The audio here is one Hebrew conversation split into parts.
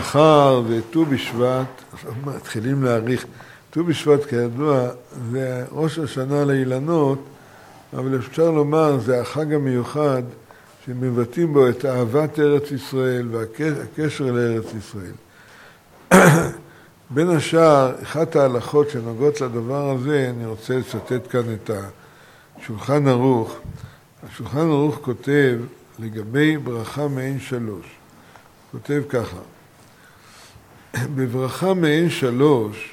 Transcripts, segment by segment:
מחר זה ט"ו בשבט, מתחילים להאריך. ט"ו בשבט כידוע זה ראש השנה לאילנות, אבל אפשר לומר זה החג המיוחד שמבטאים בו את אהבת ארץ ישראל והקשר לארץ ישראל. בין השאר, אחת ההלכות שנוגעות לדבר הזה, אני רוצה לצטט כאן את השולחן ערוך. השולחן ערוך כותב לגבי ברכה מעין שלוש. כותב ככה, בברכה מעין שלוש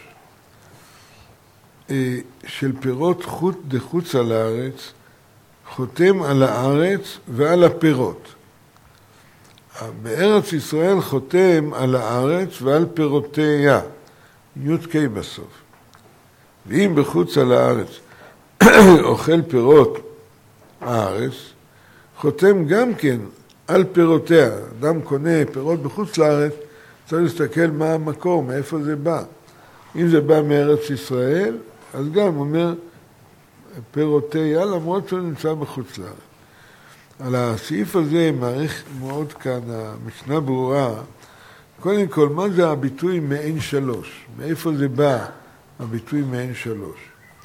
של פירות חוט דחוץ על הארץ, חותם על הארץ ועל הפירות. בארץ ישראל חותם על הארץ ועל פירותיה, י"ק בסוף. ואם בחוץ על הארץ אוכל פירות הארץ, חותם גם כן על פירותיה. אדם קונה פירות בחוץ לארץ, צריך להסתכל מה המקור, מאיפה זה בא. אם זה בא מארץ ישראל, אז גם אומר פירותיה, למרות שהוא נמצא בחוץ לארץ. על הסעיף הזה מעריך מאוד כאן המשנה ברורה. קודם כל, מה זה הביטוי מעין שלוש? מאיפה זה בא הביטוי מעין שלוש?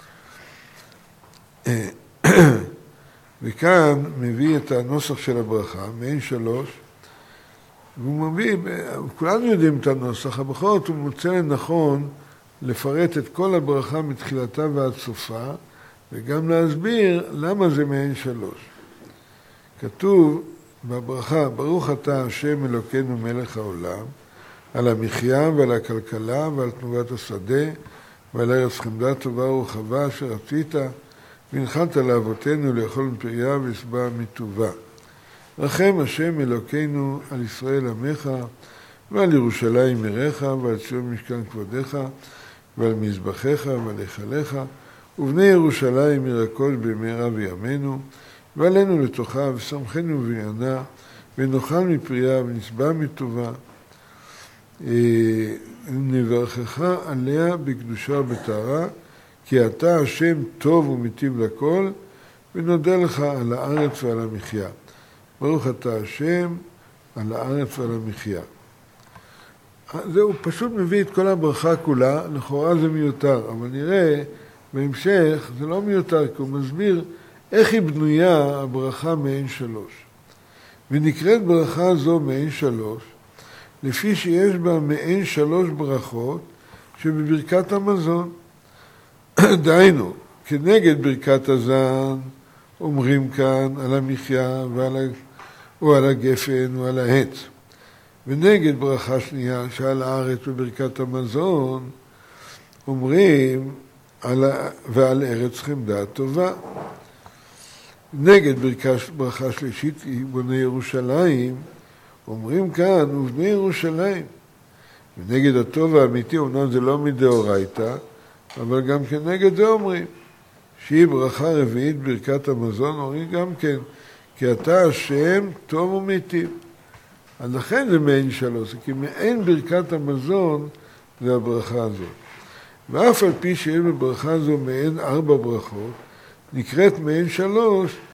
וכאן מביא את הנוסח של הברכה, מעין שלוש, והוא מביא, כולנו יודעים את הנוסח, בכל זאת הוא מוצא לנכון לפרט את כל הברכה מתחילתה ועד סופה, וגם להסביר למה זה מעין שלוש. כתוב בברכה, ברוך אתה השם אלוקינו מלך העולם, על המחיה ועל הכלכלה ועל תנובת השדה, ועל ארץ חמדה טובה ורחבה אשר רצית, והנחלת לאבותינו לאכול מפריה ושבע מטובה. רחם השם אלוקינו על ישראל עמך, ועל ירושלים עירך, ועל ציון משכן כבודך, ועל מזבחיך ועל היכליך, ובני ירושלים עיר הקודש במהרה בימינו, ועלינו לתוכה ושמחנו ובניינה, ונאכל מפריה ונשבע מטובה. נברכך עליה בקדושה ובטהרה, כי אתה השם טוב ומיטיב לכל, ונודה לך על הארץ ועל המחיה. ברוך אתה השם על הארץ ועל המחיה. זהו, פשוט מביא את כל הברכה כולה, לכאורה זה מיותר, אבל נראה בהמשך, זה לא מיותר, כי הוא מסביר איך היא בנויה הברכה מעין שלוש. ונקראת ברכה זו מעין שלוש, לפי שיש בה מעין שלוש ברכות שבברכת המזון. דהיינו, כנגד ברכת הזן, אומרים כאן על המחיה או על הגפן או על העץ. ונגד ברכה שנייה שעל הארץ בברכת המזון, אומרים ועל ארץ חמדה טובה. נגד ברכה שלישית היא בני ירושלים, אומרים כאן ובני ירושלים. ונגד הטוב האמיתי, אומנם זה לא מדאורייתא, אבל גם כנגד זה אומרים, שהיא ברכה רביעית ברכת המזון, אומרים גם כן, כי אתה השם טוב ומיטיב. אז לכן זה מעין שלוש, כי מעין ברכת המזון זה הברכה הזאת. ואף על פי שיש בברכה הזו מעין 4 ברכות, נקראת מעין שלוש,